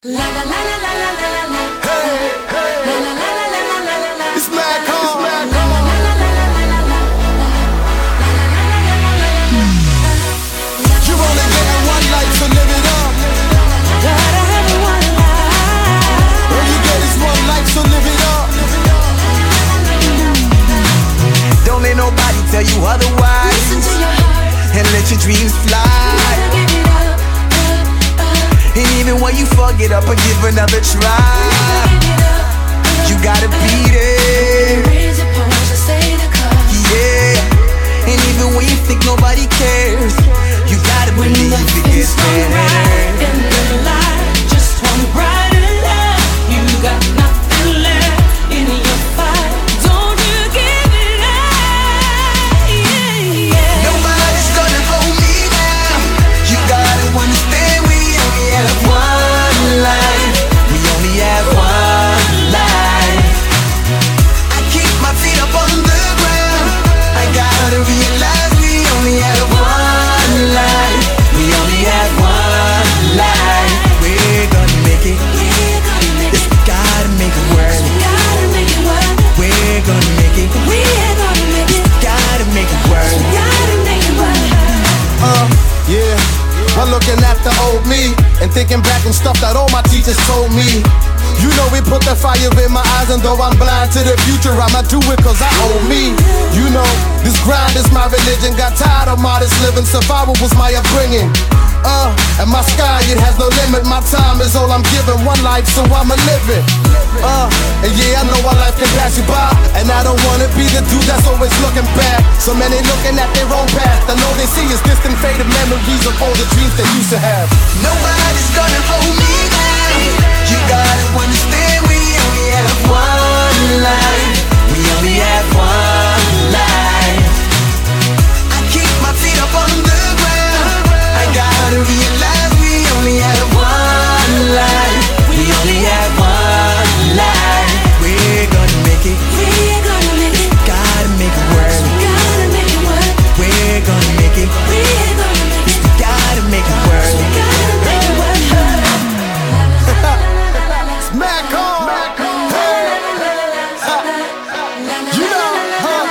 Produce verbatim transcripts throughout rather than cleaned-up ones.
La la la la la la la la la. Hey, hey. La la la la la la la la. It's mad calm. La la la la la la la la. You only getting one life, so live it up. Gotta have one life. All you get is one life, so live it up. Don't let nobody tell you otherwise. Listen to your heart. And let your dreams fly. Gotta give it up, up, up. And even when you fuck it up and give another try, Gotta give it up, up. you gotta beat it. Raise your palms and say the cause. Yeah. And even when you think nobody cares, you gotta When believe it nothing's gets alright better. in the light, just one brighter light. You got nothing left in your fight. Don't you give it up, yeah, yeah. Nobody's gonna hold me down. You gotta understand we only have one life. We only have one life. I keep my feet up on the ground. I gotta realize we only have one life. We only have one life. We're gonna make it. We're gonna make Just it. gotta make it work. Gotta make it work. We're gonna make it. We're gonna make it. Gotta make it work. Gotta make it work. Uh, yeah. While looking at the old me and thinking back on stuff that all my teachers told me. You know we put the fire in my eyes, and though I'm blind to the future, I'ma do it cause I own me. You know, this grind is my religion. Got tired of modest living, survival was my upbringing. Uh, and my sky, it has no limit. My time is all I'm given, one life, so I'ma live it. Uh, and yeah, I know our life can pass you by, and I don't wanna be the dude that's always looking back. So many looking at their own path, I know they see is distant faded memories of all the dreams they used to have. Nobody's gonna hold me down. You gotta understand we only have one life. We only have one life. I keep my feet up on the ground. I gotta realize we only have one life. We only have one life. We're gonna make it. We're gonna make it. Gotta make it work. Gotta make it work. We're gonna make it. We're gonna make it. Gotta make it work. Gotta make it work. It's mad calm. Hey, you know, huh?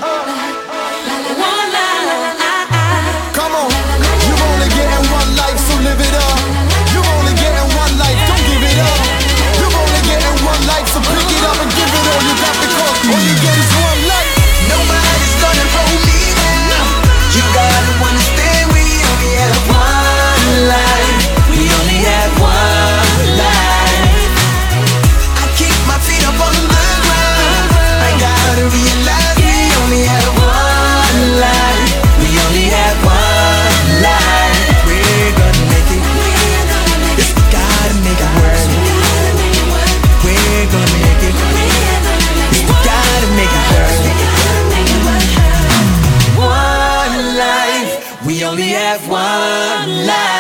One life. Come on. You only getting one life, so live it up. You only getting one life, don't give it up. You only getting one life, so pick it up and give it all. You got the call. All you get is one life. Nobody's gonna hold me down. You gotta understand we only have one life. We only have one life. I keep my feet up on the ground. I gotta realize we only have one life. We only have one life. We're gonna make it. We're gonna make it. Just gotta make it work. Gotta make it work. We're gonna make it. We're gonna make it. Gotta make it work. Gotta make it work. One life. We only have one life.